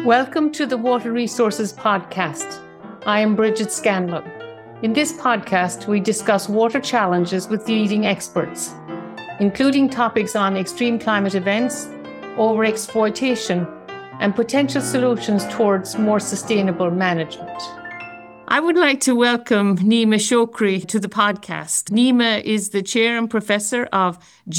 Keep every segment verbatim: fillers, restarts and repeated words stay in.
Welcome to the Water Resources Podcast. I am Bridget Scanlon. In this podcast, we discuss water challenges with leading experts, including topics on extreme climate events, overexploitation, and potential solutions towards more sustainable management. I would like to welcome Nima Chokri to the podcast. Nima is the chair and professor of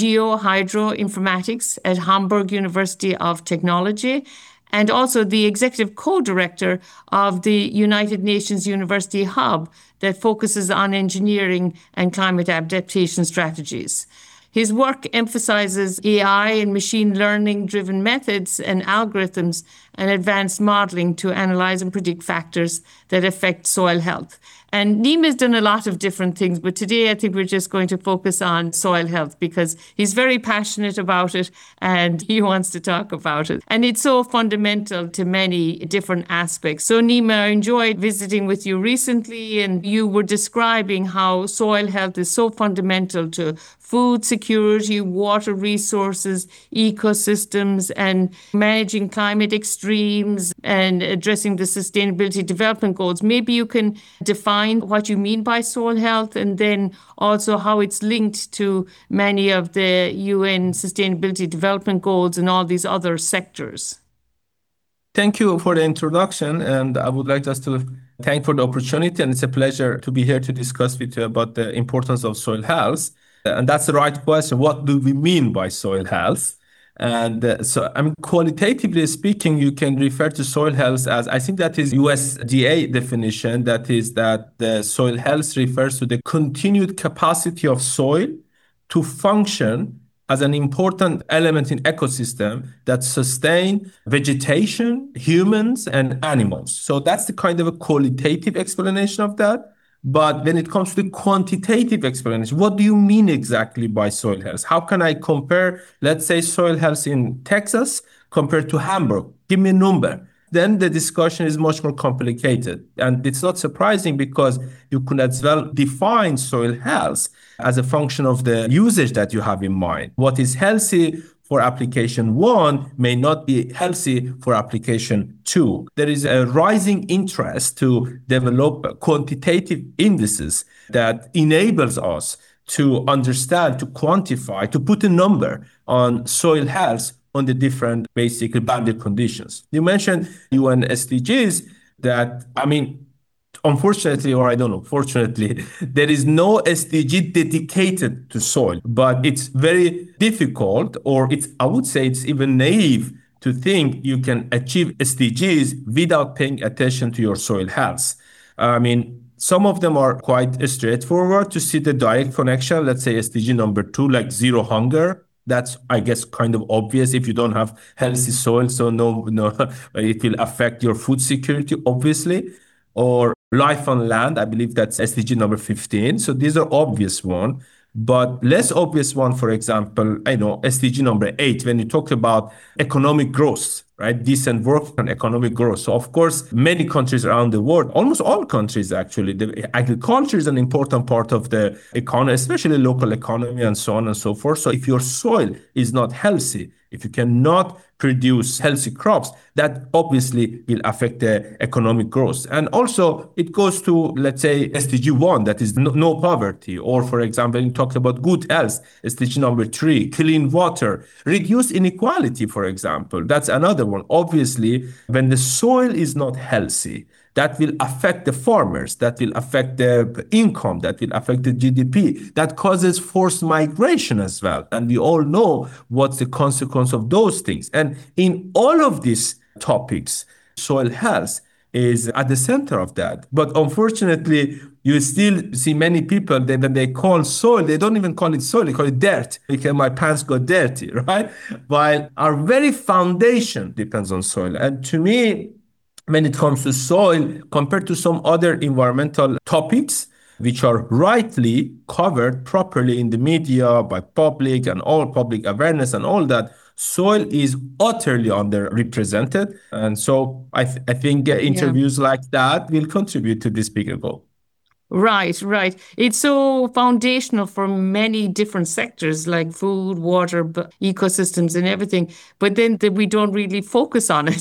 Geohydroinformatics at Hamburg University of Technology and also the executive co-director of the United Nations University Hub that focuses on engineering and climate adaptation strategies. His work emphasizes A I and machine learning-driven methods and algorithms and advanced modeling to analyze and predict factors that affect soil health. And Nima's done a lot of different things, but today I think we're just going to focus on soil health because he's very passionate about it and he wants to talk about it. And it's so fundamental to many different aspects. So Nima, I enjoyed visiting with you recently and you were describing how soil health is so fundamental to food security, water resources, ecosystems, and managing climate extremes and addressing the sustainability development goals. Maybe you can define what you mean by soil health and then also how it's linked to many of the U N sustainability development goals and all these other sectors. Thank you for the introduction, and I would like just to thank for the opportunity, and it's a pleasure to be here to discuss with you about the importance of soil health. And that's the right question. What do we mean by soil health? And uh, so, I mean, qualitatively speaking, you can refer to soil health as, I think that is U S D A definition, that is that the soil health refers to the continued capacity of soil to function as an important element in ecosystem that sustain vegetation, humans, and animals. So that's the kind of a qualitative explanation of that. But when it comes to the quantitative explanation, what do you mean exactly by soil health? How can I compare, let's say, soil health in Texas compared to Hamburg? Give me a number. Then the discussion is much more complicated. And it's not surprising because you could as well define soil health as a function of the usage that you have in mind. What is healthy for application one may not be healthy for application two. There is a rising interest to develop quantitative indices that enables us to understand, to quantify, to put a number on soil health on the different basically boundary conditions. You mentioned U N S D Gs that, I mean, unfortunately, or I don't know, fortunately, there is no S D G dedicated to soil, but it's very difficult, or it's, I would say it's even naive to think you can achieve S D Gs without paying attention to your soil health. I mean, some of them are quite straightforward to see the direct connection. Let's say S D G number two, like zero hunger. That's, I guess, kind of obvious if you don't have healthy soil. So no, no, it will affect your food security, obviously. Or life on land, I believe that's S D G number fifteen. So these are obvious ones. But less obvious one, for example, I know S D G number eight, when you talk about economic growth, right? Decent work and economic growth. So of course, many countries around the world, almost all countries actually, the agriculture is an important part of the economy, especially local economy and so on and so forth. So if your soil is not healthy, if you cannot produce healthy crops, that obviously will affect the economic growth. And also it goes to, let's say, S D G one, that is no, no poverty. Or for example, you talked about good health, S D G number three, clean water, reduce inequality, for example. That's another one. Obviously, when the soil is not healthy, that will affect the farmers, that will affect the income, that will affect the G D P, that causes forced migration as well. And we all know what's the consequence of those things. And in all of these topics, soil health is at the center of that. But unfortunately, you still see many people that when they call soil, they don't even call it soil, they call it dirt. Because my pants got dirty, right? While our very foundation depends on soil. And to me, when it comes to soil, compared to some other environmental topics, which are rightly covered properly in the media by public and all public awareness and all that, soil is utterly underrepresented. And so I, th- I think uh, interviews yeah. like that will contribute to this bigger goal. Right, right. It's so foundational for many different sectors like food, water, ecosystems and everything. But then we don't really focus on it.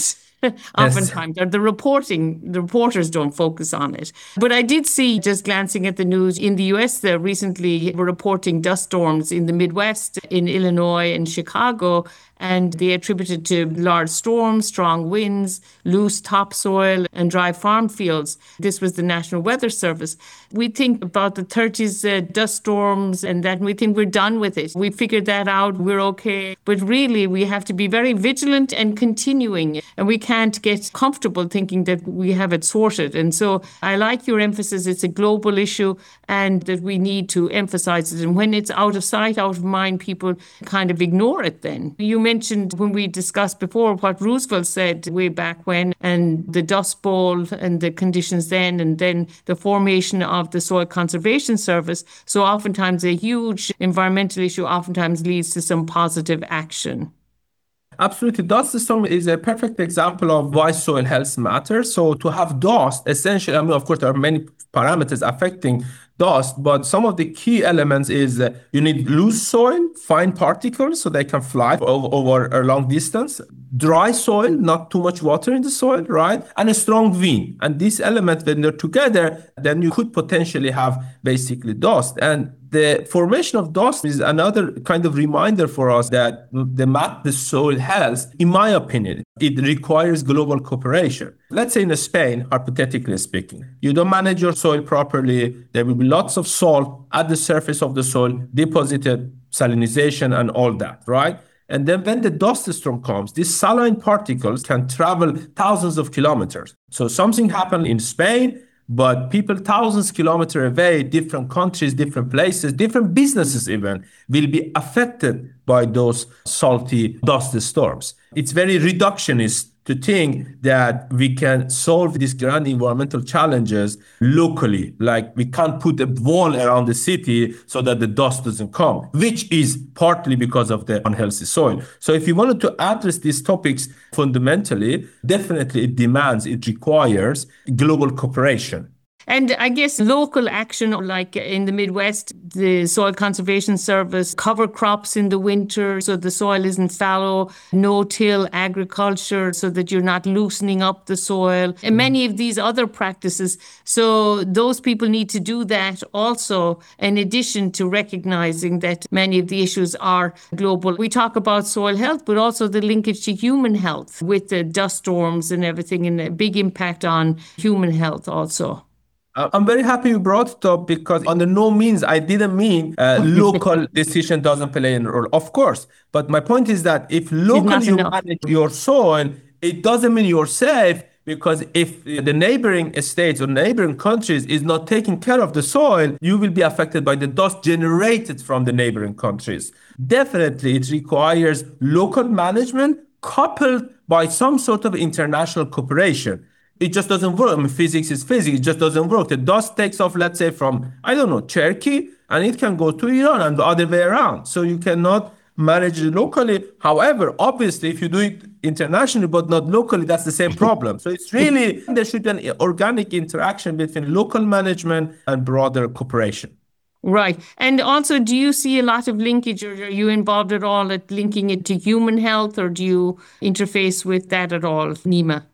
Yes. oftentimes, or the reporting, the reporters don't focus on it. But I did see, just glancing at the news in the U S, there recently were reporting dust storms in the Midwest, in Illinois and Chicago, and they attributed to large storms, strong winds, loose topsoil, and dry farm fields. This was the National Weather Service. We think about the thirties uh, dust storms and that, and we think we're done with it. We figured that out, we're okay. But really, we have to be very vigilant and continuing, and we can't get comfortable thinking that we have it sorted. And so I like your emphasis. It's a global issue and that we need to emphasize it. And when it's out of sight, out of mind, people kind of ignore it then. You mentioned when we discussed before what Roosevelt said way back when, and the Dust Bowl and the conditions then, and then the formation of the Soil Conservation Service. So oftentimes a huge environmental issue oftentimes leads to some positive action. Absolutely. Dust storm is a perfect example of why soil health matters. So to have dust, essentially, I mean, of course, there are many parameters affecting dust, but some of the key elements is uh, you need loose soil, fine particles, so they can fly over, over a long distance, dry soil, not too much water in the soil, right? And a strong wind. And these elements, when they're together, then you could potentially have basically dust. And the formation of dust is another kind of reminder for us that the map, the soil health, in my opinion, it requires global cooperation. Let's say in Spain, hypothetically speaking, you don't manage your soil properly, there will be lots of salt at the surface of the soil, deposited, salinization, and all that, right? And then when the dust storm comes, these saline particles can travel thousands of kilometers. So something happened in Spain, but people thousands of kilometers away, different countries, different places, different businesses even, will be affected by those salty dust storms. It's very reductionist to think that we can solve these grand environmental challenges locally. Like we can't put a wall around the city so that the dust doesn't come, which is partly because of the unhealthy soil. So if you wanted to address these topics fundamentally, definitely it demands, it requires global cooperation. And I guess local action, like in the Midwest, the Soil Conservation Service cover crops in the winter so the soil isn't fallow, no-till agriculture so that you're not loosening up the soil, and many of these other practices. So those people need to do that also, in addition to recognizing that many of the issues are global. We talk about soil health, but also the linkage to human health with the dust storms and everything, and a big impact on human health also. I'm very happy you brought it up because under no means I didn't mean uh, local decision doesn't play a role. Of course. But my point is that if locally you manage your soil, it doesn't mean you're safe, because if the neighboring states or neighboring countries is not taking care of the soil, you will be affected by the dust generated from the neighboring countries. Definitely, it requires local management coupled by some sort of international cooperation. It just doesn't work. I mean, physics is physics. It just doesn't work. The dust takes off, let's say, from, I don't know, Turkey, and it can go to Iran and the other way around. So you cannot manage it locally. However, obviously, if you do it internationally but not locally, that's the same problem. So it's really, there should be an organic interaction between local management and broader cooperation. Right. And also, do you see a lot of linkage, or are you involved at all at linking it to human health, or do you interface with that at all, Nima?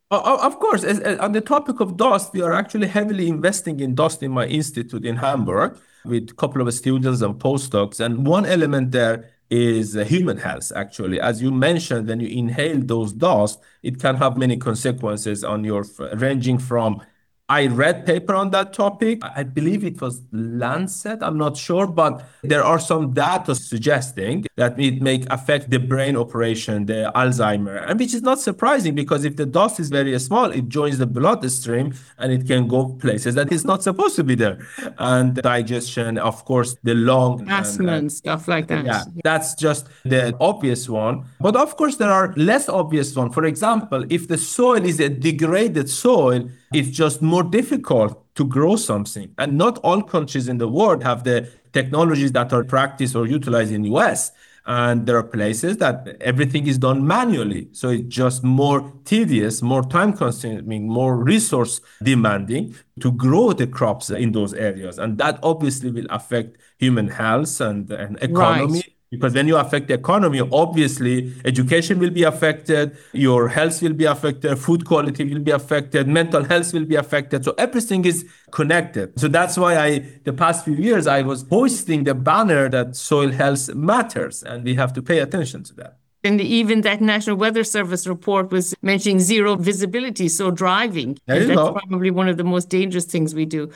Of course, as, as, on the topic of dust, we are actually heavily investing in dust in my institute in Hamburg with a couple of students and postdocs. And one element there is uh, human health, actually. As you mentioned, when you inhale those dust, it can have many consequences on your, ranging from, I read paper on that topic. I believe it was Lancet. I'm not sure, but there are some data suggesting that it may affect the brain operation, the Alzheimer, and which is not surprising because if the dust is very small, it joins the bloodstream and it can go places that is not supposed to be there. And digestion, of course, the lung. Asthma and, and stuff like that. Yeah, that's just the obvious one. But of course, there are less obvious ones. For example, if the soil is a degraded soil, it's just more difficult to grow something. And not all countries in the world have the technologies that are practiced or utilized in the U S. And there are places that everything is done manually. So it's just more tedious, more time consuming, more resource demanding to grow the crops in those areas. And that obviously will affect human health and, and economy. Right. Because when you affect the economy, obviously education will be affected, your health will be affected, food quality will be affected, mental health will be affected. So everything is connected. So that's why I, the past few years, I was hoisting the banner that soil health matters, and we have to pay attention to that. And even that National Weather Service report was mentioning zero visibility, so driving. There you that's go. Probably one of the most dangerous things we do.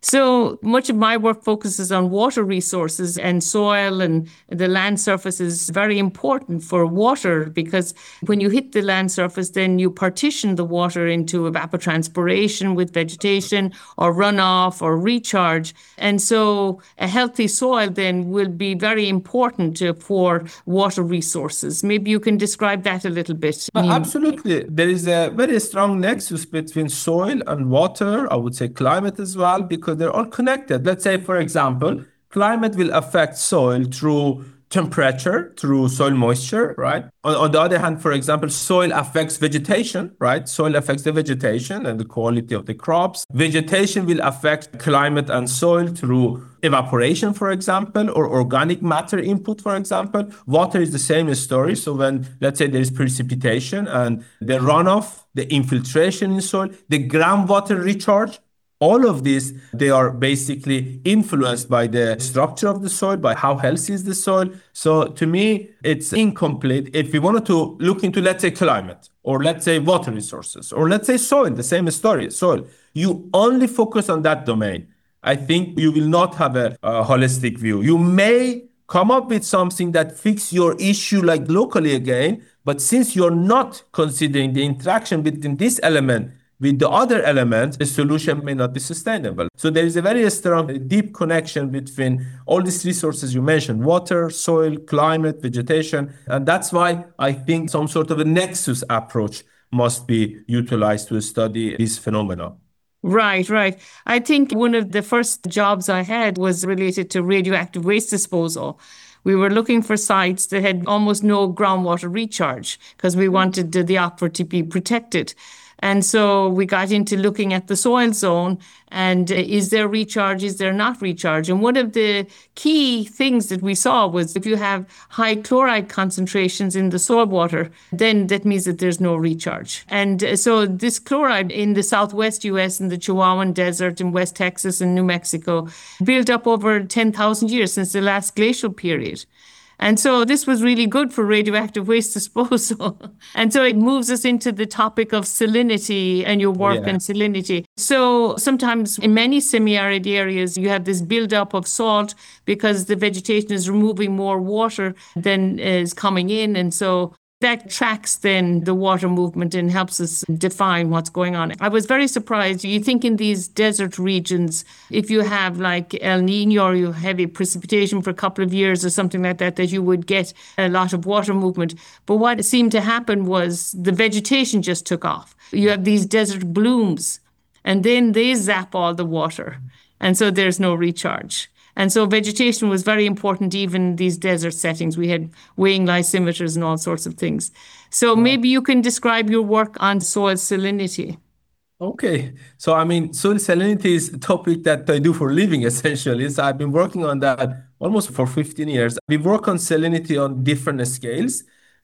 So much of my work focuses on water resources, and soil and the land surface is very important for water, because when you hit the land surface, then you partition the water into evapotranspiration with vegetation or runoff or recharge. And so a healthy soil then will be very important for water resources. Maybe you can describe that a little bit. Uh, Absolutely. There is a very strong nexus between soil and water, I would say climate as well, because they're all connected. Let's say, for example, climate will affect soil through temperature, through soil moisture, right? On, on the other hand, for example, soil affects vegetation, right? Soil affects the vegetation and the quality of the crops. Vegetation will affect climate and soil through evaporation, for example, or organic matter input, for example. Water is the same story. So when, let's say, there is precipitation and the runoff, the infiltration in soil, the groundwater recharge, all of these, they are basically influenced by the structure of the soil, by how healthy is the soil. So to me, it's incomplete. If we wanted to look into, let's say, climate, or let's say water resources, or let's say soil, the same story, soil, you only focus on that domain, I think you will not have a, a holistic view. You may come up with something that fixes your issue like locally again, but since you're not considering the interaction between this element with the other elements, the solution may not be sustainable. So there is a very strong, deep connection between all these resources you mentioned: water, soil, climate, vegetation. And that's why I think some sort of a nexus approach must be utilized to study this phenomena. Right, right. I think one of the first jobs I had was related to radioactive waste disposal. We were looking for sites that had almost no groundwater recharge because we wanted the, the aquifer to be protected. And so we got into looking at the soil zone and uh, is there recharge, is there not recharge? And one of the key things that we saw was if you have high chloride concentrations in the soil water, then that means that there's no recharge. And uh, so this chloride in the southwest U S and the Chihuahuan Desert in West Texas and New Mexico built up over ten thousand years since the last glacial period. And so this was really good for radioactive waste disposal. And so it moves us into the topic of salinity and your work Yeah. in salinity. So sometimes in many semi-arid areas, you have this buildup of salt because the vegetation is removing more water than is coming in. And so that tracks then the water movement and helps us define what's going on. I was very surprised. You think in these desert regions, if you have like El Nino or you have heavy precipitation for a couple of years or something like that, that you would get a lot of water movement. But what seemed to happen was the vegetation just took off. You have these desert blooms and then they zap all the water. And so there's no recharge. And so vegetation was very important, even in these desert settings. We had weighing lysimeters and all sorts of things. So maybe you can describe your work on soil salinity. Okay. So, I mean, soil salinity is a topic that I do for a living, essentially. So I've been working on that almost for fifteen years. We work on salinity on different scales,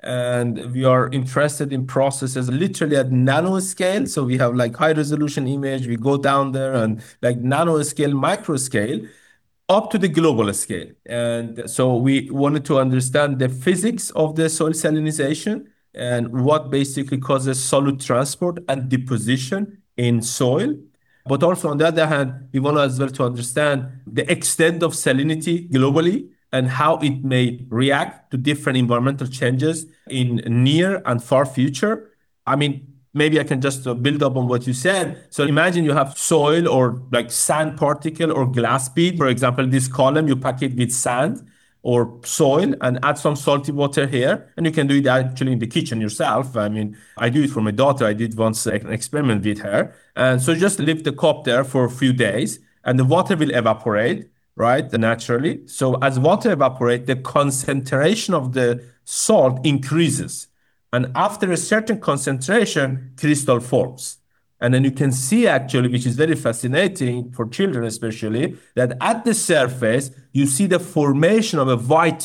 and we are interested in processes literally at nanoscale. So we have like high resolution image. We go down there and like nanoscale, micro scale, up to the global scale. And so we wanted to understand the physics of the soil salinization and what basically causes solute transport and deposition in soil. But also, on the other hand, we want as well to understand the extent of salinity globally and how it may react to different environmental changes in near and far future. I mean, maybe I can just uh, build up on what you said. So imagine you have soil or like sand particle or glass bead. For example, this column, you pack it with sand or soil and add some salty water here. And you can do it actually in the kitchen yourself. I mean, I do it for my daughter. I did once an experiment with her. And so just leave the cup there for a few days and the water will evaporate, right, naturally. So as water evaporates, the concentration of the salt increases. And after a certain concentration, crystal forms. And then you can see actually, which is very fascinating for children especially, that at the surface, you see the formation of a white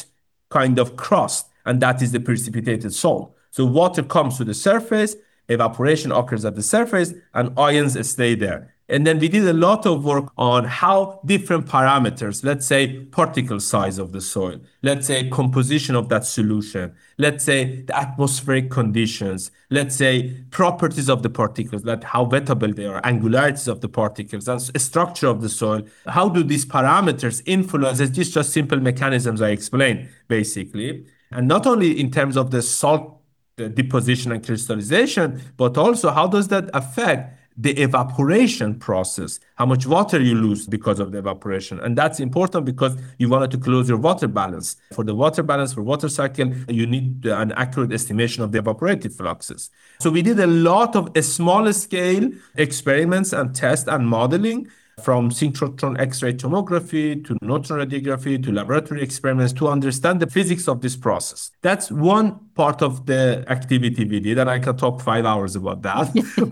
kind of crust, and that is the precipitated salt. So water comes to the surface, evaporation occurs at the surface, and ions stay there. And then we did a lot of work on how different parameters, let's say particle size of the soil, let's say composition of that solution, let's say the atmospheric conditions, let's say properties of the particles, like how wettable they are, angularities of the particles, and structure of the soil. How do these parameters influence? It's just simple mechanisms I explained, basically. And not only in terms of the salt the deposition and crystallization, but also how does that affect the evaporation process, how much water you lose because of the evaporation. And that's important because you wanted to close your water balance. For the water balance, for water cycle, you need an accurate estimation of the evaporative fluxes. So we did a lot of small scale experiments and tests and modeling, from synchrotron X-ray tomography to neutron radiography to laboratory experiments, to understand the physics of this process. That's one part of the activity we did, and I can talk five hours about that.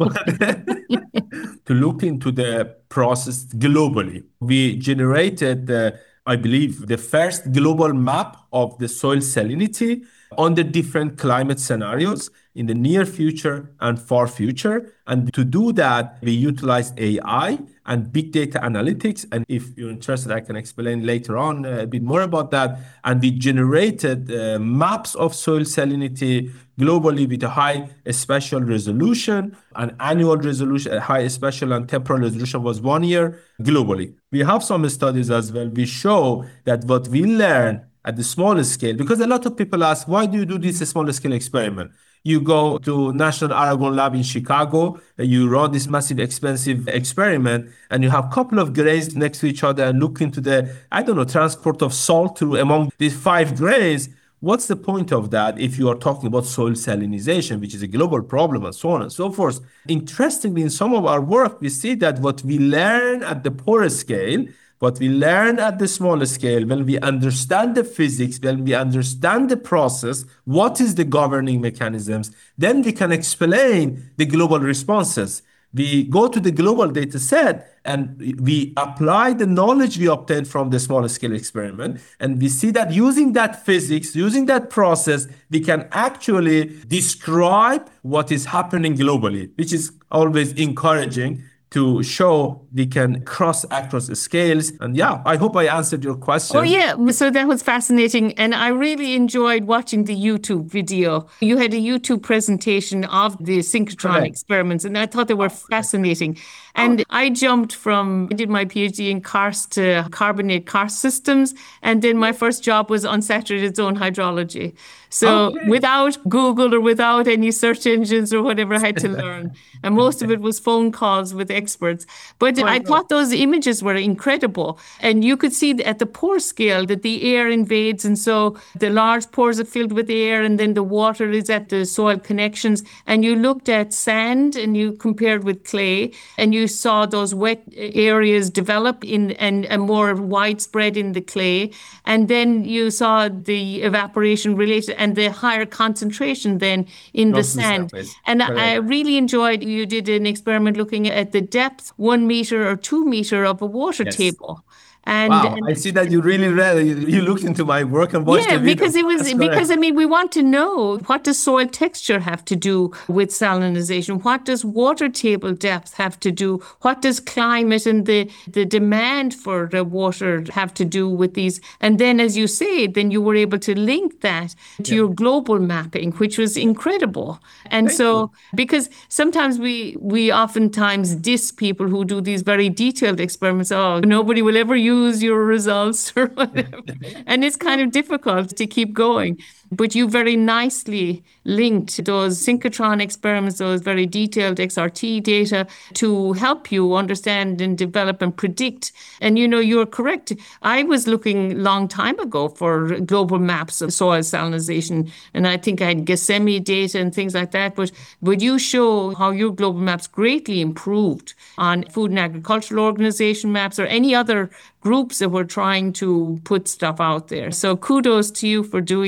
To look into the process globally, we generated, uh, I believe, the first global map of the soil salinity on the different climate scenarios in the near future and far future. And to do that, we utilized A I and big data analytics. And if you're interested, I can explain later on a bit more about that. And we generated uh, maps of soil salinity globally with a high spatial resolution, an annual resolution, a high spatial and temporal resolution was one year globally. We have some studies as well. We show that what we learn at the smallest scale, because a lot of people ask, why do you do this small scale experiment? You go to National Argonne Lab in Chicago, you run this massive, expensive experiment, and you have a couple of grains next to each other and look into the, I don't know, transport of salt through among these five grains. What's the point of that if you are talking about soil salinization, which is a global problem, and so on and so forth? Interestingly, in some of our work, we see that what we learn at the pore scale, what we learn at the smaller scale, when we understand the physics, when we understand the process, what is the governing mechanisms, then we can explain the global responses. We go to the global data set and we apply the knowledge we obtained from the smaller scale experiment. And we see that using that physics, using that process, we can actually describe what is happening globally, which is always encouraging to show we can cross across scales. And yeah, I hope I answered your question. Oh yeah, so that was fascinating. And I really enjoyed watching the YouTube video. You had a YouTube presentation of the synchrotron Correct. experiments, and I thought they were fascinating. And I jumped from, I did my PhD in karst to carbonate karst systems. And then my first job was unsaturated zone hydrology. So Okay. without Google or without any search engines or whatever, I had to learn. And most of it was phone calls with experts. But I thought those images were incredible. And you could see at the pore scale that the air invades. And so the large pores are filled with air, and then the water is at the soil connections. And you looked at sand and you compared with clay, and you saw those wet areas develop in and, and more widespread in the clay. And then you saw the evaporation related and the higher concentration then in the Close to the sand. surface. And I, I Correct. really enjoyed, you did an experiment looking at the depth, one meter or two meter of a water Yes. table. And, Wow, and I see that you really read, you, you looked into my work and watched yeah, the video. because it was That's because correct. I mean we want to know, what does soil texture have to do with salinization? What does water table depth have to do? What does climate and the the demand for the water have to do with these? And then, as you say, then you were able to link that to Yeah. your global mapping, which was incredible. And Thank so, you. because sometimes we we oftentimes diss people who do these very detailed experiments. Oh, nobody will ever use your results or whatever. And it's kind of difficult to keep going. But you very nicely linked those synchrotron experiments, those very detailed X R T data, to help you understand and develop and predict. And you know, you're correct. I was looking a long time ago for global maps of soil salinization, and I think I had Gosemi data and things like that. But would you show how your global maps greatly improved on Food and Agricultural Organization maps or any other groups that were trying to put stuff out there? So kudos to you for doing that.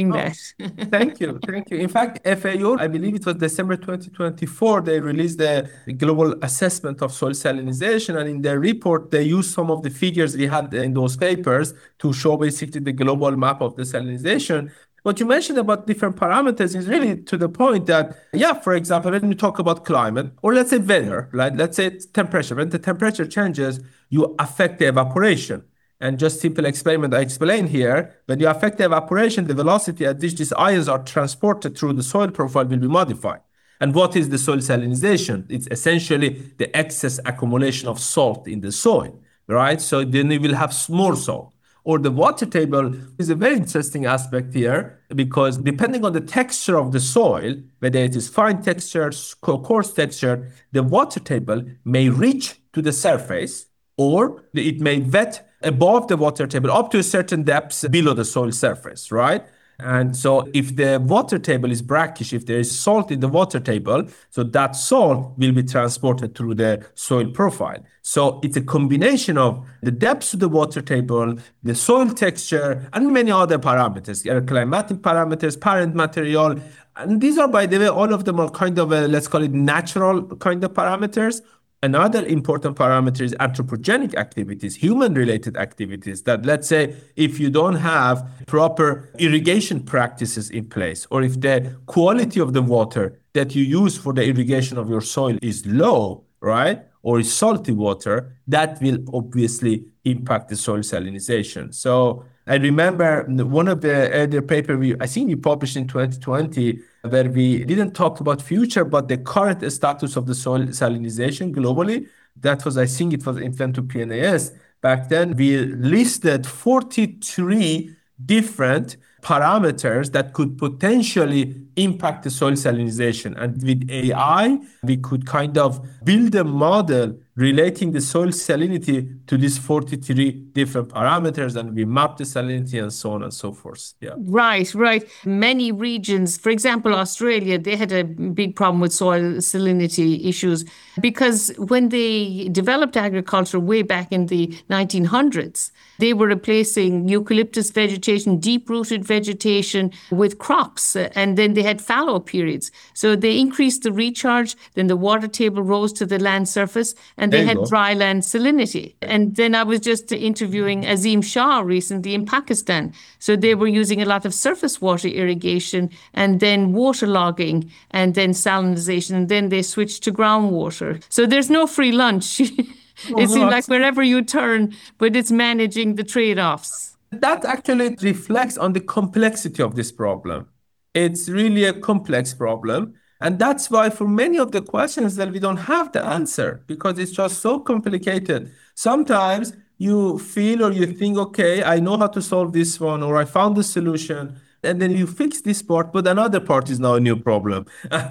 Thank you. Thank you. In fact, F A O, I believe it was December twenty twenty-four, they released the global assessment of soil salinization. And in their report, they used some of the figures we had in those papers to show basically the global map of the salinization. What you mentioned about different parameters is really to the point that, yeah, for example, when you talk about climate, or let's say weather, right? Let's say it's temperature. When the temperature changes, you affect the evaporation. And just simple experiment I explained here, when you affect the evaporation, the velocity at which these ions are transported through the soil profile will be modified. And what is the soil salinization? It's essentially the excess accumulation of salt in the soil, right? So then you will have more salt. Or the water table is a very interesting aspect here, because depending on the texture of the soil, whether it is fine texture, coarse texture, the water table may reach to the surface, or it may wet above the water table up to a certain depth below the soil surface, right? And so if the water table is brackish, if there is salt in the water table, so that salt will be transported through the soil profile. So it's a combination of the depth of the water table, the soil texture, and many other parameters, climatic parameters, parent material. And these are, by the way, all of them are kind of, a, let's call it natural kind of parameters. Another important parameter is anthropogenic activities, human-related activities, that let's say if you don't have proper irrigation practices in place, or if the quality of the water that you use for the irrigation of your soil is low, right, or is salty water, that will obviously impact the soil salinization. So I remember one of the earlier papers we, I think you published in twenty twenty, where we didn't talk about future, but the current status of the soil salinization globally. That was, I think it was Invent to P N A S. Back then, we listed forty-three different parameters that could potentially impact the soil salinization. And with A I, we could kind of build a model relating the soil salinity to these forty-three different parameters, and we map the salinity and so on and so forth. Yeah. Right, right. Many regions, for example, Australia, they had a big problem with soil salinity issues because when they developed agriculture way back in the nineteen hundreds, they were replacing eucalyptus vegetation, deep-rooted vegetation with crops, and then they had fallow periods. So they increased the recharge, then the water table rose to the land surface, and they had dry land salinity. And then I was just interviewing Azim Shah recently in Pakistan. So they were using a lot of surface water irrigation and then waterlogging and then salinization, and then they switched to groundwater. So there's no free lunch. It seems like wherever you turn, but it's managing the trade-offs. That actually reflects on the complexity of this problem. It's really a complex problem. And that's why for many of the questions that we don't have the answer, because it's just so complicated. Sometimes you feel or you think, okay, I know how to solve this one, or I found the solution, and then you fix this part, but another part is now a new problem.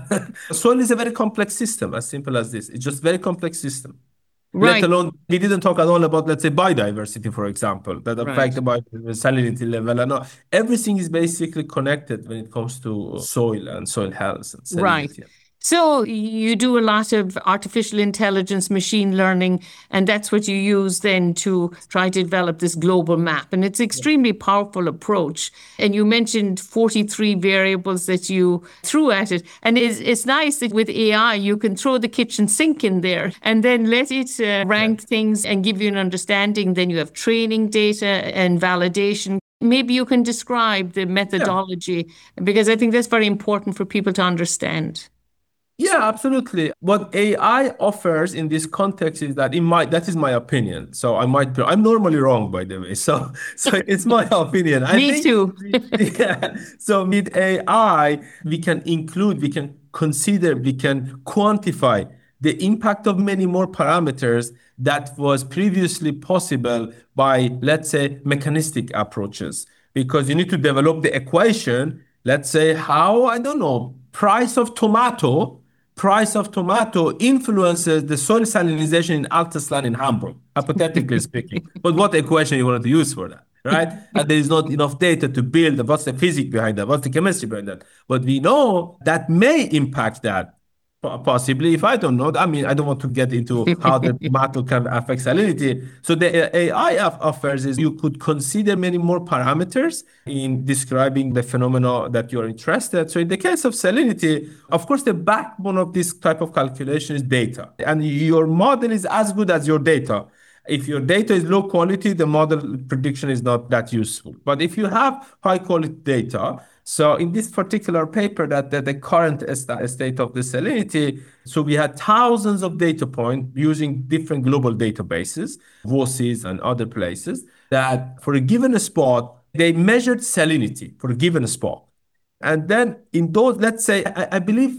Soil is a very complex system, as simple as this. It's just a very complex system. Right. Let alone, we didn't talk at all about, let's say, biodiversity, for example, that affect right. the salinity level. And all. Everything is basically connected when it comes to soil and soil health and salinity. Right. So you do a lot of artificial intelligence, machine learning, and that's what you use then to try to develop this global map. And it's an extremely powerful approach. And you mentioned forty-three variables that you threw at it. And it's, it's nice that with A I, you can throw the kitchen sink in there and then let it uh, rank yeah. things and give you an understanding. Then you have training data and validation. Maybe you can describe the methodology, yeah. because I think that's very important for people to understand. Yeah, absolutely. What A I offers in this context is that in my that is my opinion. So I might be, I'm normally wrong, by the way. So so it's my opinion. I Me think, too. yeah. So with A I, we can include, we can consider, we can quantify the impact of many more parameters that was previously possible by, let's say, mechanistic approaches. Because you need to develop the equation, let's say how, I don't know, price of tomato price of tomato influences the soil salinization in Altusland in Hamburg, hypothetically speaking. But what equation you want to use for that, right? And there is not enough data to build what's the physics behind that, what's the chemistry behind that. But we know that may impact that. Possibly, if I don't know, I mean, I don't want to get into how the model can affect salinity. So the A I offers is you could consider many more parameters in describing the phenomena that you're interested. So in the case of salinity, of course, the backbone of this type of calculation is data. And your model is as good as your data. If your data is low quality, the model prediction is not that useful. But if you have high quality data, so in this particular paper that, that the current state of the salinity, so we had thousands of data points using different global databases, W O S Is and other places, that for a given spot, they measured salinity for a given spot. And then in those, let's say, I, I believe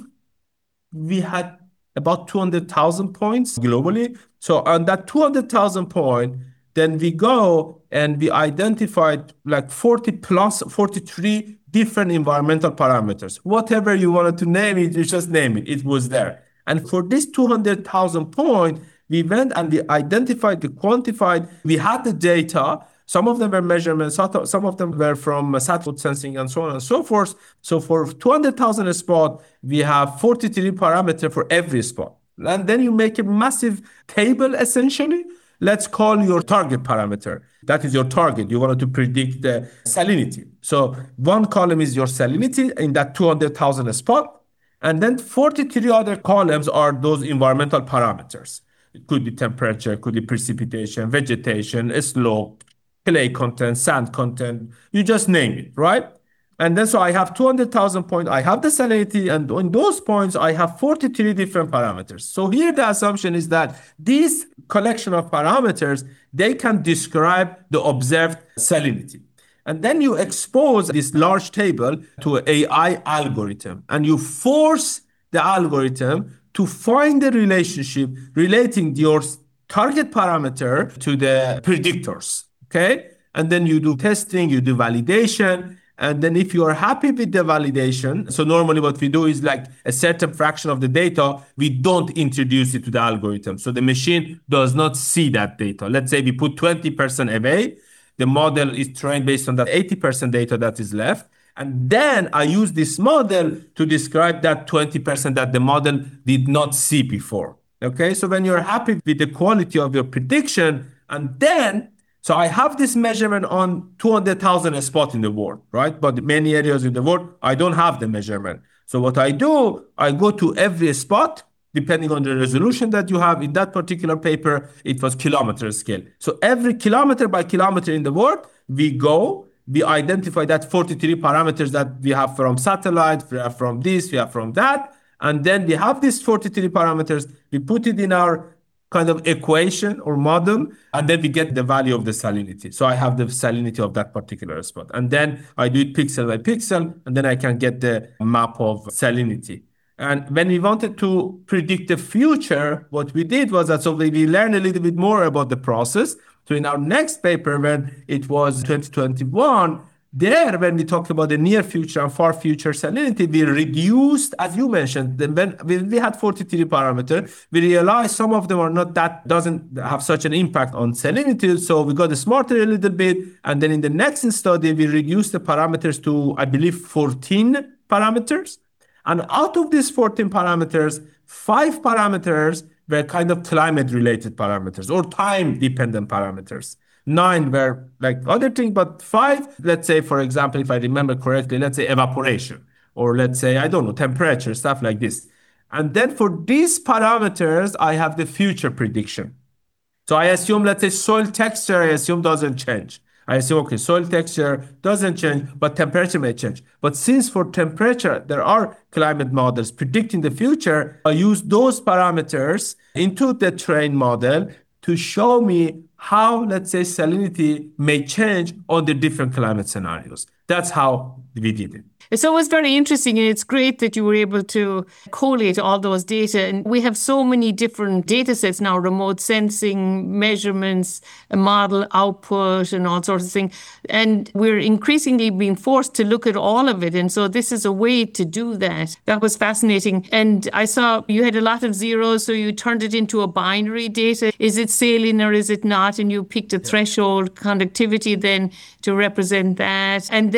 we had about two hundred thousand points globally. So on that two hundred thousand point, then we go and we identified like forty plus, forty-three different environmental parameters. Whatever you wanted to name it, you just name it. It was there. And for this two hundred thousand point, we went and we identified, we quantified, we had the data. Some of them were measurements, some of them were from satellite sensing and so on and so forth. So for two hundred thousand spot, we have forty-three parameters for every spot. And then you make a massive table essentially. Let's call your target parameter. That is your target. You wanted to predict the salinity. So one column is your salinity in that two hundred thousand spot. And then forty-three other columns are those environmental parameters. It could be temperature, it could be precipitation, vegetation, slope, clay content, sand content, you just name it, right? And then so I have two hundred thousand points, I have the salinity, and on those points, I have forty-three different parameters. So here the assumption is that this collection of parameters, they can describe the observed salinity. And then you expose this large table to an A I algorithm, and you force the algorithm to find the relationship relating your target parameter to the predictors. Okay, and then you do testing, you do validation, and then if you are happy with the validation, so normally what we do is like a certain fraction of the data, we don't introduce it to the algorithm. So the machine does not see that data. Let's say we put twenty percent away, the model is trained based on that eighty percent data that is left. And then I use this model to describe that twenty percent that the model did not see before. Okay, so when you're happy with the quality of your prediction, and then so I have this measurement on two hundred thousand spots in the world, right? But many areas in the world, I don't have the measurement. So what I do, I go to every spot, depending on the resolution that you have. In that particular paper, it was kilometer scale. So every kilometer by kilometer in the world, we go, we identify that forty-three parameters that we have from satellite, we have from this, we have from that. And then we have these forty-three parameters, we put it in our kind of equation or model, and then we get the value of the salinity. So I have the salinity of that particular spot. And then I do it pixel by pixel, and then I can get the map of salinity. And when we wanted to predict the future, what we did was that so we learned a little bit more about the process. So in our next paper, when it was twenty twenty-one, there, when we talked about the near future and far future salinity, we reduced, as you mentioned, when we had forty-three parameters, we realized some of them are not that, doesn't have such an impact on salinity. So we got smarter a little bit. And then in the next study, we reduced the parameters to, I believe, fourteen parameters. And out of these fourteen parameters, five parameters were kind of climate-related parameters or time-dependent parameters. Nine were like other things, but five, let's say, for example, if I remember correctly, let's say evaporation, or let's say, I don't know, temperature, stuff like this. And then for these parameters, I have the future prediction. So I assume, let's say soil texture, I assume doesn't change. I assume, okay, soil texture doesn't change, but temperature may change. But since for temperature, there are climate models predicting the future, I use those parameters into the trained model to show me how, let's say, salinity may change on the different climate scenarios. That's how we did it. So it was very interesting, and it's great that you were able to collate all those data. And we have so many different data sets now, remote sensing, measurements, model output, and all sorts of things. And we're increasingly being forced to look at all of it. And so this is a way to do that. That was fascinating. And I saw you had a lot of zeros, so you turned it into a binary data. Is it saline or is it not? And you picked a threshold conductivity then to represent that. And then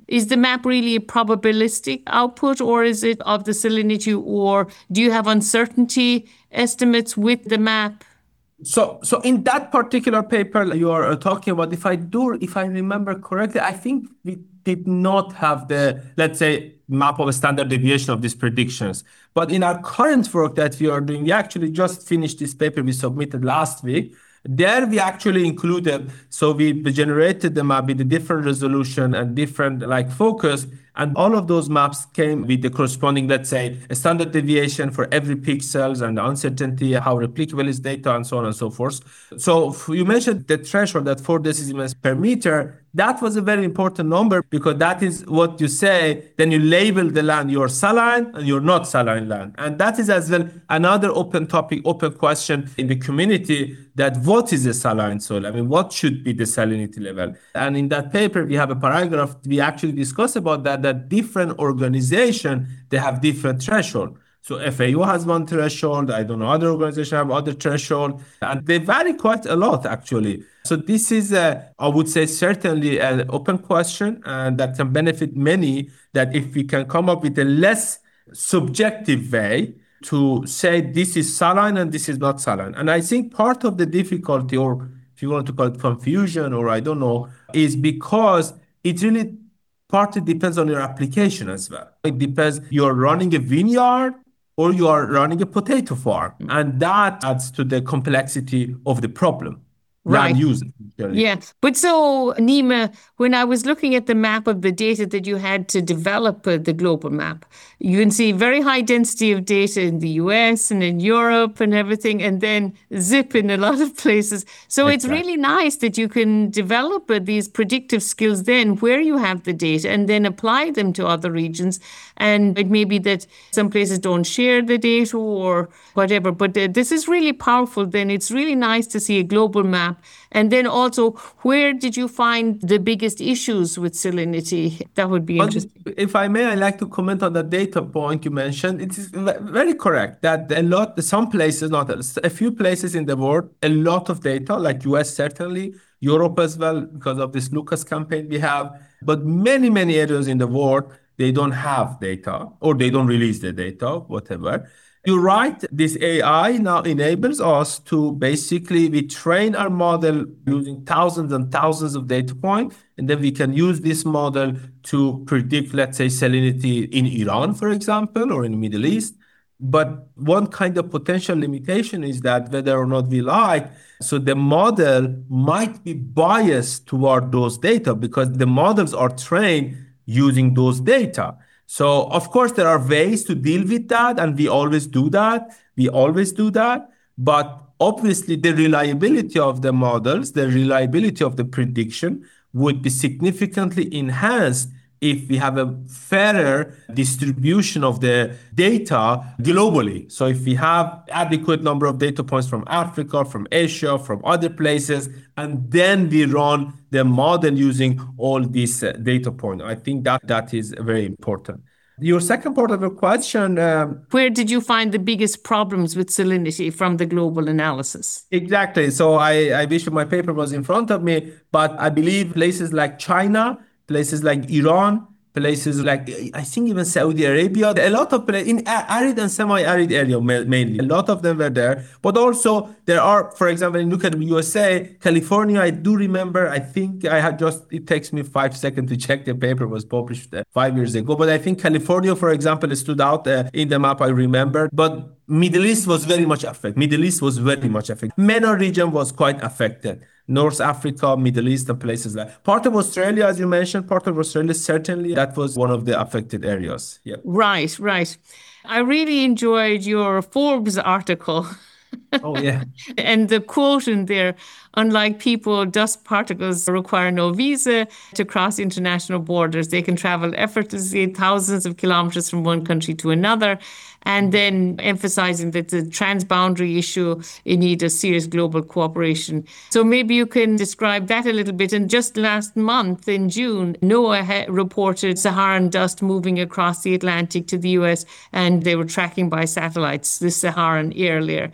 is the map really a probabilistic output, or is it of the salinity, or do you have uncertainty estimates with the map? So, so in that particular paper you are talking about, if I do, if I remember correctly, I think we did not have the, let's say, map of a standard deviation of these predictions. But in our current work that we are doing, we actually just finished this paper we submitted last week. There we actually included, so we generated the map with a different resolution and different like focus, and all of those maps came with the corresponding, let's say, a standard deviation for every pixels and the uncertainty, how replicable is data, and so on and so forth. So you mentioned the threshold at four decimals per meter. That was a very important number because that is what you say, then you label the land, you're saline and you're not saline land. And that is as well another open topic, open question in the community, that what is a saline soil? I mean, what should be the salinity level? And in that paper, we have a paragraph, we actually discuss about that, that different organization, they have different threshold. So F A O has one threshold, I don't know, other organizations have other threshold, and they vary quite a lot actually. So this is, a, I would say, certainly an open question, and that can benefit many, that if we can come up with a less subjective way to say this is saline and this is not saline. And I think part of the difficulty, or if you want to call it confusion, or I don't know, is because it really partly depends on your application as well. It depends, you're running a vineyard or you are running a potato farm. And that adds to the complexity of the problem. Right. Use yeah. But so, Nima, when I was looking at the map of the data that you had to develop uh, the global map, you can see very high density of data in the U S and in Europe and everything, and then zip in a lot of places. So exactly. It's really nice that you can develop uh, these predictive skills then where you have the data and then apply them to other regions. And it may be that some places don't share the data or whatever, but uh, this is really powerful. Then it's really nice to see a global map. And then also, where did you find the biggest issues with salinity? That would be interesting. If I may, I'd like to comment on the data point you mentioned. It is very correct that a lot, some places, not a few places in the world, a lot of data, like U S certainly, Europe as well, because of this Lucas campaign we have. But many, many areas in the world, they don't have data, or they don't release the data, whatever. You're right, this A I now enables us to basically, we train our model using thousands and thousands of data points, and then we can use this model to predict, let's say, salinity in Iran, for example, or in the Middle East. But one kind of potential limitation is that whether or not we like, so the model might be biased toward those data because the models are trained using those data. So, of course, there are ways to deal with that, and we always do that. We always do that. But obviously, the reliability of the models, the reliability of the prediction would be significantly enhanced if we have a fairer distribution of the data globally. So if we have adequate number of data points from Africa, from Asia, from other places, and then we run the model using all these uh, data points, I think that that is very important. Your second part of the question. Um, Where did you find the biggest problems with salinity from the global analysis? Exactly. So I, I wish my paper was in front of me, but I believe places like China, places like Iran, places like, I think even Saudi Arabia, a lot of places in arid and semi-arid area mainly, a lot of them were there. But also there are, for example, in look at the U S A, California, I do remember, I think I had just, it takes me five seconds to check, the paper was published uh, five years ago. But I think California, for example, stood out uh, in the map, I remember. But Middle East was very much affected. Middle East was very much affected. MENA region was quite affected. North Africa, Middle East, and places like part of Australia, as you mentioned, part of Australia, certainly that was one of the affected areas. Yeah. Right, right. I really enjoyed your Forbes article. Oh, yeah. And the quote in there, unlike people, dust particles require no visa to cross international borders. They can travel effortlessly thousands of kilometers from one country to another. And then emphasizing that the transboundary issue, you need a serious global cooperation. So maybe you can describe that a little bit. And just last month in June, NOAA reported Saharan dust moving across the Atlantic to the U S, and they were tracking by satellites the Saharan air layer. So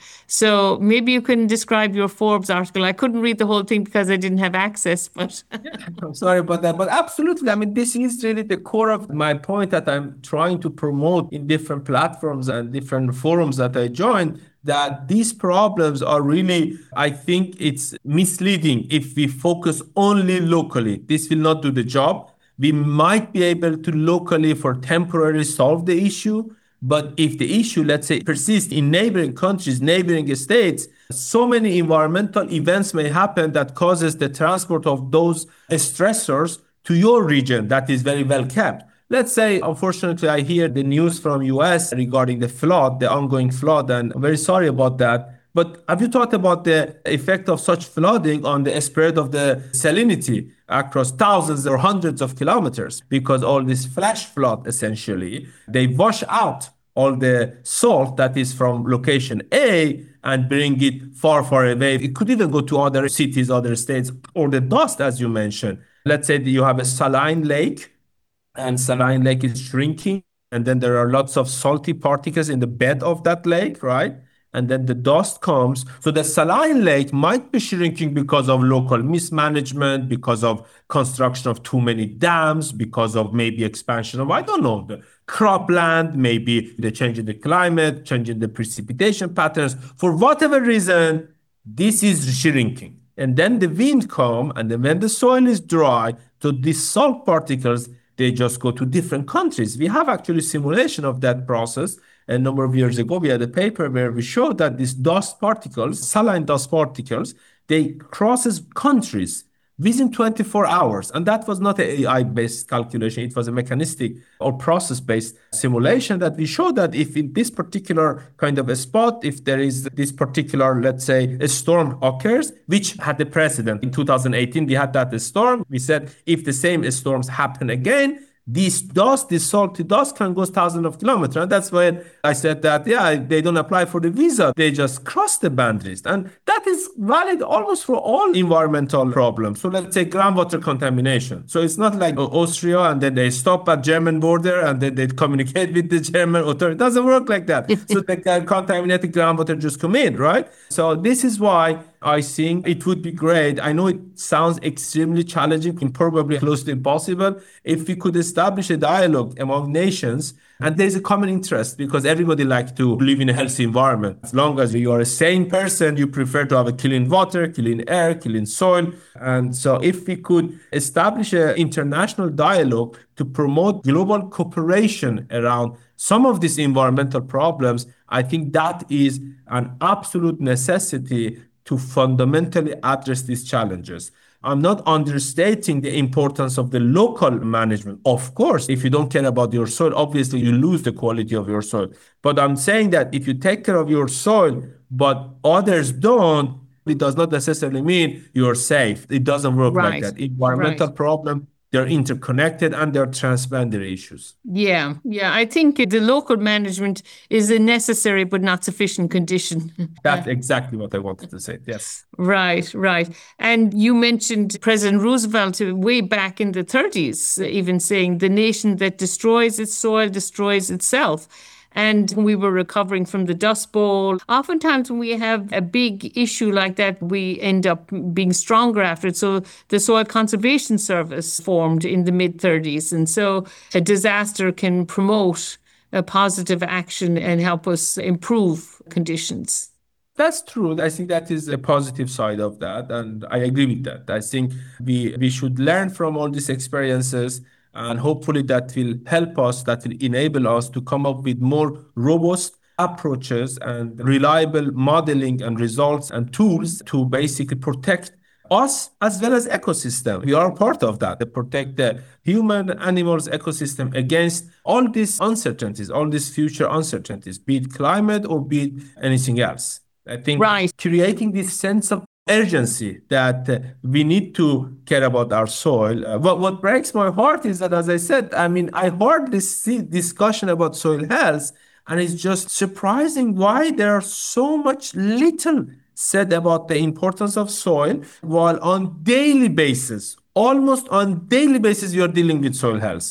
So maybe you can describe your Forbes article. I couldn't read the whole thing because I didn't have access, but I'm sorry about that, but absolutely. I mean, this is really the core of my point that I'm trying to promote in different platforms and different forums that I join, that these problems are really, I think it's misleading if we focus only locally. This will not do the job. We might be able to locally for temporarily solve the issue, but if the issue, let's say, persists in neighboring countries, neighboring states, so many environmental events may happen that causes the transport of those stressors to your region that is very well kept. Let's say, unfortunately, I hear the news from U S regarding the flood, the ongoing flood, and I'm very sorry about that. But have you thought about the effect of such flooding on the spread of the salinity across thousands or hundreds of kilometers? Because all this flash flood, essentially, they wash out all the salt that is from location A and bring it far, far away. It could even go to other cities, other states, or the dust, as you mentioned. Let's say that you have a saline lake, and saline lake is shrinking, and then there are lots of salty particles in the bed of that lake, right? And then the dust comes. So the saline lake might be shrinking because of local mismanagement, because of construction of too many dams, because of maybe expansion of, I don't know, the cropland, maybe the change in the climate, change in the precipitation patterns. For whatever reason, this is shrinking. And then the wind comes, and then when the soil is dry, so these salt particles, they just go to different countries. We have actually simulation of that process. A number of years ago, we had a paper where we showed that these dust particles, saline dust particles, they crosses countries within twenty-four hours. And that was not an A I-based calculation. It was a mechanistic or process-based simulation that we showed that if in this particular kind of a spot, if there is this particular, let's say, a storm occurs, which had a precedent. In two thousand eighteen, we had that storm. We said if the same storms happen again, this dust, this salty dust can go thousands of kilometers. And that's when I said that, yeah, they don't apply for the visa. They just cross the boundaries. And that is valid almost for all environmental problems. So let's say groundwater contamination. So it's not like Austria and then they stop at German border and then they communicate with the German authority. It doesn't work like that. So the contaminated groundwater just come in, right? So this is why I think it would be great. I know it sounds extremely challenging and probably close to impossible if we could establish a dialogue among nations. And there's a common interest because everybody likes to live in a healthy environment. As long as you are a sane person, you prefer to have a clean water, clean air, clean soil. And so if we could establish an international dialogue to promote global cooperation around some of these environmental problems, I think that is an absolute necessity to fundamentally address these challenges. I'm not understating the importance of the local management. Of course, if you don't care about your soil, obviously you lose the quality of your soil. But I'm saying that if you take care of your soil, but others don't, it does not necessarily mean you're safe. It doesn't work right. like that. Environmental right. problem, they're interconnected and they're transboundary issues. Yeah, yeah. I think the local management is a necessary but not sufficient condition. That's exactly what I wanted to say. Yes. Right, right. And you mentioned President Roosevelt way back in the thirties, even saying the nation that destroys its soil destroys itself. And when we were recovering from the Dust Bowl, oftentimes when we have a big issue like that, we end up being stronger after it. So the Soil Conservation Service formed in the mid thirties. And so a disaster can promote a positive action and help us improve conditions. That's true. I think that is a positive side of that. And I agree with that. I think we, we should learn from all these experiences. And hopefully that will help us, that will enable us to come up with more robust approaches and reliable modeling and results and tools to basically protect us as well as ecosystem. We are part of that, to protect the human animals ecosystem against all these uncertainties, all these future uncertainties, be it climate or be it anything else. I think right. creating this sense of urgency that uh, we need to care about our soil. Uh, what, what breaks my heart is that, as I said, I mean, I heard this discussion about soil health, and it's just surprising why there are so much little said about the importance of soil, while on daily basis, almost on daily basis, you're dealing with soil health.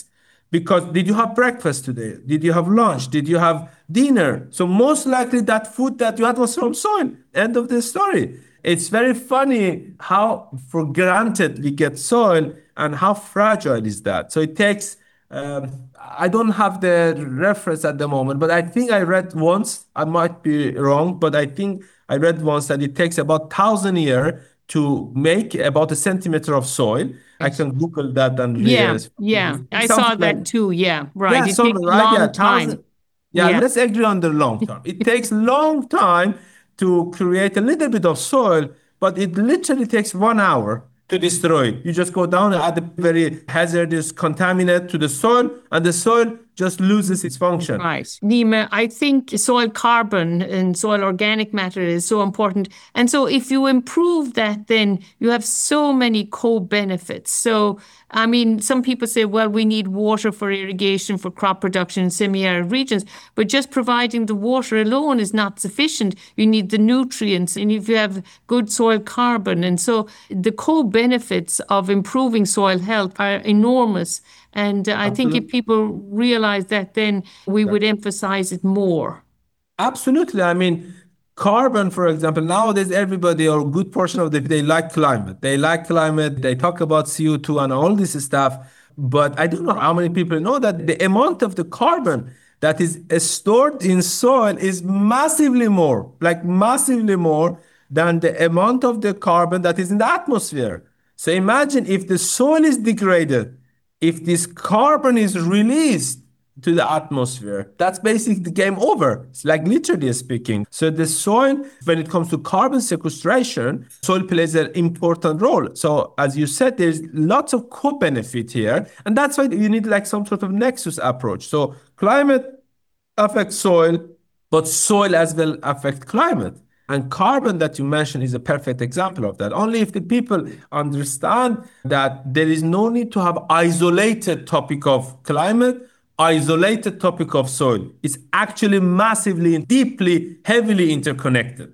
Because did you have breakfast today? Did you have lunch? Did you have dinner? So most likely that food that you had was from soil. End of the story. It's very funny how for granted we get soil and how fragile is that. So it takes, um, I don't have the reference at the moment, but I think I read once, I might be wrong, but I think I read once that it takes about thousand years to make about a centimeter of soil. I can Google that and Yeah, realize yeah. I saw something like that too. Yeah, right. yeah, It so takes a right, yeah, long time. thousand. Yeah, Yeah, let's agree on the long term. It takes long time to create a little bit of soil, but it literally takes one hour to destroy it. You just go down and add a very hazardous contaminant to the soil, and the soil just loses its function. right. Nima, I think soil carbon and soil organic matter is so important. And so if you improve that, then you have so many co-benefits. So, I mean, some people say, well, we need water for irrigation, for crop production in semi-arid regions, but just providing the water alone is not sufficient. You need the nutrients, and if you have good soil carbon. And so the co-benefits of improving soil health are enormous. And uh, I think if Absolutely. people realize that, then we would emphasize it more. Absolutely. I mean, carbon, for example, nowadays everybody or a good portion of the they like climate. They like climate. They talk about C O two and all this stuff. But I don't know how many people know that the amount of the carbon that is uh, stored in soil is massively more, like massively more than the amount of the carbon that is in the atmosphere. So imagine if the soil is degraded, if this carbon is released to the atmosphere, that's basically the game over. It's like literally speaking. So the soil, when it comes to carbon sequestration, soil plays an important role. So as you said, there's lots of co-benefit here. And that's why you need like some sort of nexus approach. So climate affects soil, but soil as well affect climate. And carbon that you mentioned is a perfect example of that. Only if the people understand that there is no need to have isolated topic of climate, isolated topic of soil. It's actually massively, deeply, heavily interconnected.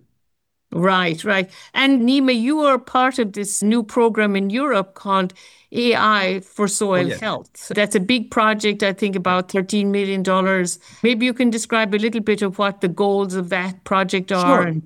Right, right. And Nima, you are part of this new program in Europe called A I for Oh, Soil yeah. Health. That's a big project, I think about thirteen million dollars. Maybe you can describe a little bit of what the goals of that project are. Sure. And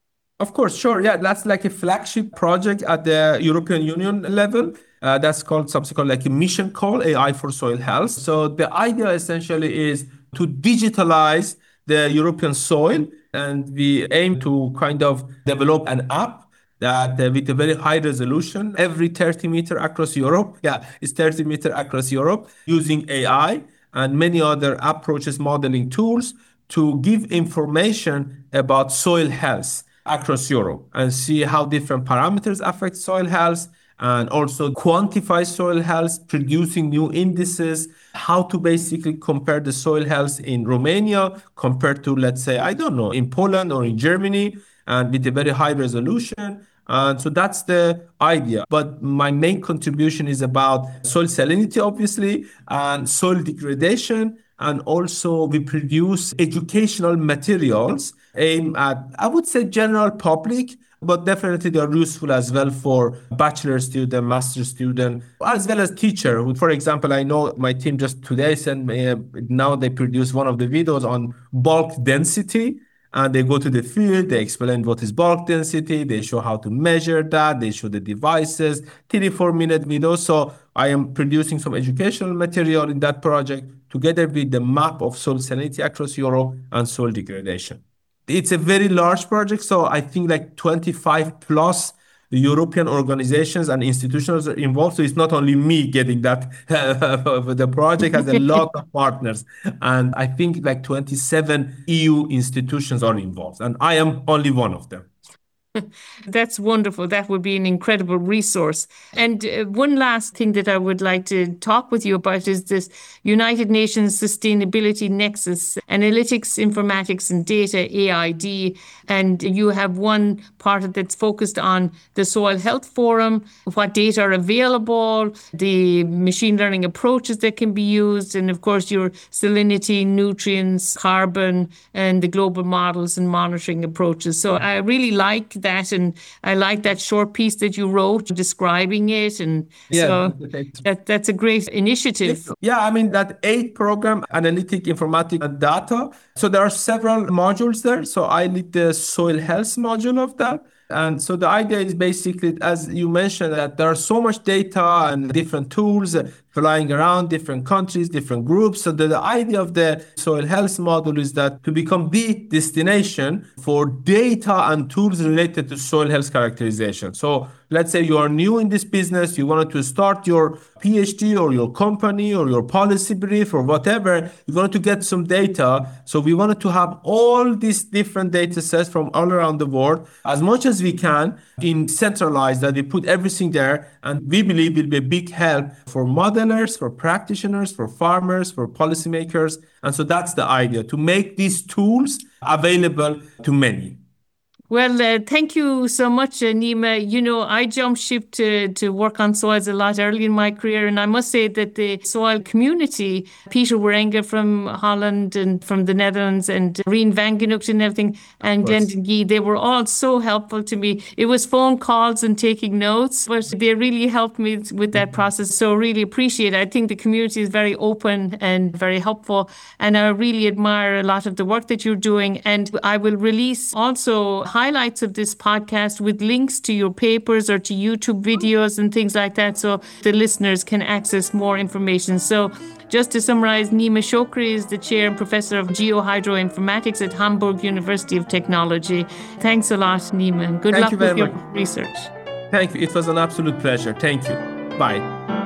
Of course, sure. Yeah, that's like a flagship project at the European Union level. Uh, that's called something called like a mission call, A I for Soil Health. So the idea essentially is to digitalize the European soil, and we aim to kind of develop an app that uh, with a very high resolution, every thirty meter across Europe. Yeah, it's thirty meter across Europe using A I and many other approaches, modeling tools to give information about soil health across Europe and see how different parameters affect soil health and also quantify soil health, producing new indices, how to basically compare the soil health in Romania compared to, let's say, I don't know, in Poland or in Germany, and with a very high resolution. And so that's the idea. But my main contribution is about soil salinity, obviously, and soil degradation. And also, we produce educational materials aimed at, I would say, general public, but definitely they are useful as well for bachelor student, master student, as well as teacher. Who, for example, I know my team just today sent me, uh, now they produce one of the videos on bulk density. And they go to the field, they explain what is bulk density, they show how to measure that, they show the devices, three, four minute videos. So I am producing some educational material in that project together with the map of soil salinity across Europe and soil degradation. It's a very large project, so I think like twenty-five plus European organizations and institutions are involved. So it's not only me getting that. The project has a lot of partners, and I think like twenty-seven E U institutions are involved, and I am only one of them. that's wonderful. That would be an incredible resource. And uh, one last thing that I would like to talk with you about is this United Nations Sustainability Nexus, Analytics, Informatics and Data, A I D. And you have one part of that's focused on the Soil Health Forum, what data are available, the machine learning approaches that can be used, and of course your salinity, nutrients, carbon, and the global models and monitoring approaches. So I really like that that. And I like that short piece that you wrote describing it. And Yeah, so that, that's a great initiative. Yeah, I mean, that eight program, analytic, informatics, and data. So there are several modules there. So I lead the soil health module of that. And so the idea is basically, as you mentioned, that there are so much data and different tools flying around different countries, different groups. So the, the idea of the soil health model is that to become the destination for data and tools related to soil health characterization. So let's say you are new in this business, you wanted to start your PhD or your company or your policy brief or whatever, you wanted to get some data. So we wanted to have all these different data sets from all around the world, as much as we can, in centralized, that we put everything there. And we believe will be a big help for modelers, for practitioners, for farmers, for policymakers. And so that's the idea, to make these tools available to many. Well, uh, thank you so much, uh, Nima. You know, I jumped ship to, to work on soils a lot early in my career. And I must say that the soil community, Peter Warenga from Holland and from the Netherlands and Rien van Genucht and everything, and Glendon Gee, they were all so helpful to me. It was phone calls and taking notes, but they really helped me with that process. So really appreciate it. I think the community is very open and very helpful. And I really admire a lot of the work that you're doing. And I will release also highlights of this podcast with links to your papers or to YouTube videos and things like that, so the listeners can access more information. So just to summarize, Nima Shokri is the chair and professor of geohydroinformatics at Hamburg University of Technology. Thanks a lot, Nima, and good Thank luck you very with your much. research. Thank you. It was an absolute pleasure. Thank you. Bye.